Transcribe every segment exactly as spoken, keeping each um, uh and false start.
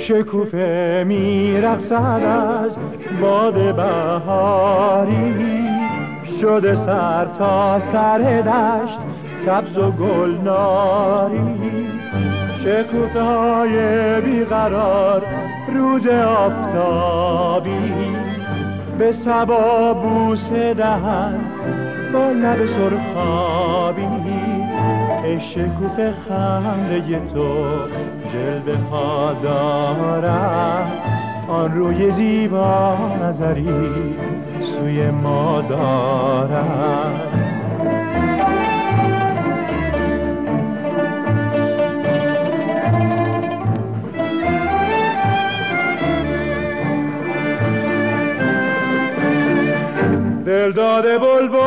شکوفه میرقصد از باد بهاری، شده سر تا سر دشت سبز و گلناری. شکوفه های بیقرار روز آفتابی، به صبا بوسه دهن با لب سرخابی. ای شکوفه خنده تو جلوه ها دارد، آن روی زیبا نظری سوی ما دارد. دل داده بلبل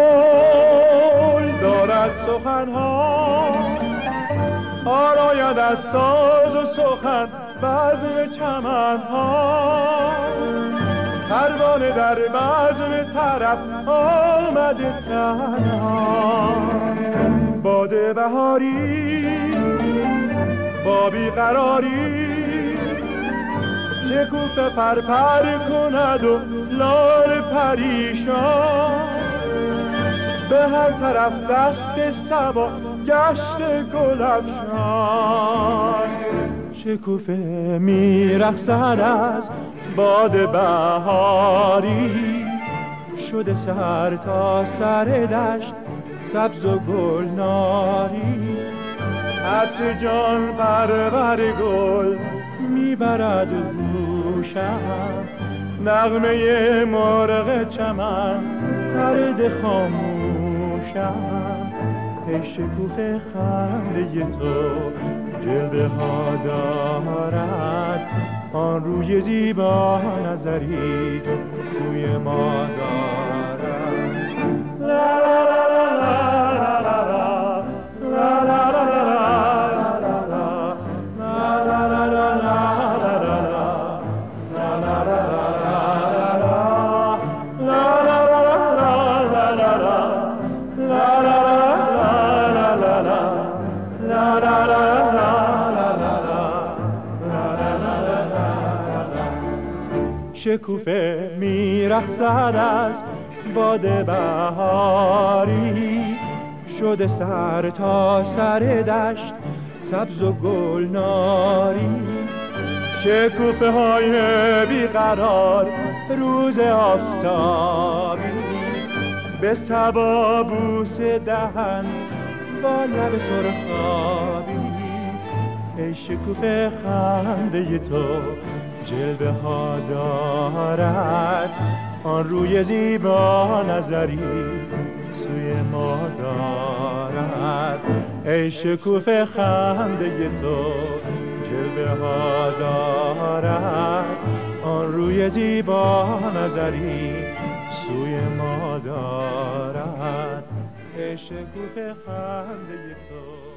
دارد سخنها، آراید از ساز و سخن بزم چمنها. پروانه در بزم طرب آمده تنها، باد بهاری با بیقراری. شکوفه پر پر کند و لال پریشان، به هر طرف دست صبا گشت گل افشان. شکوفه میرقصد از باد بهاری، شده سر تا سر دشت سبز و گلناری. عطر جان پرور گل میبرد گوشم، نغمه مرغ چمن پرده خاموشم. ای شکوفه خنده تو جلوه ها دارد، آن روی زیبا نظری سوی ما دارد. لا لا لا لا لا لا لا لا شکوفه میرقصد از باد بهاری، شده سر تا سر دشت سبز و گلناری. شکوفه های بیقرار روز آفتابی، به صبا بوسه دهن با لب سرخابی. ای شکوفه خنده تو جلوه ها دارد، آن روی زیبا نظری سوی ما دارد. ای شکوفه خنده تو جلوه ها دارد، آن روی زیبا نظری سوی ما دارد. ای شکوفه خنده تو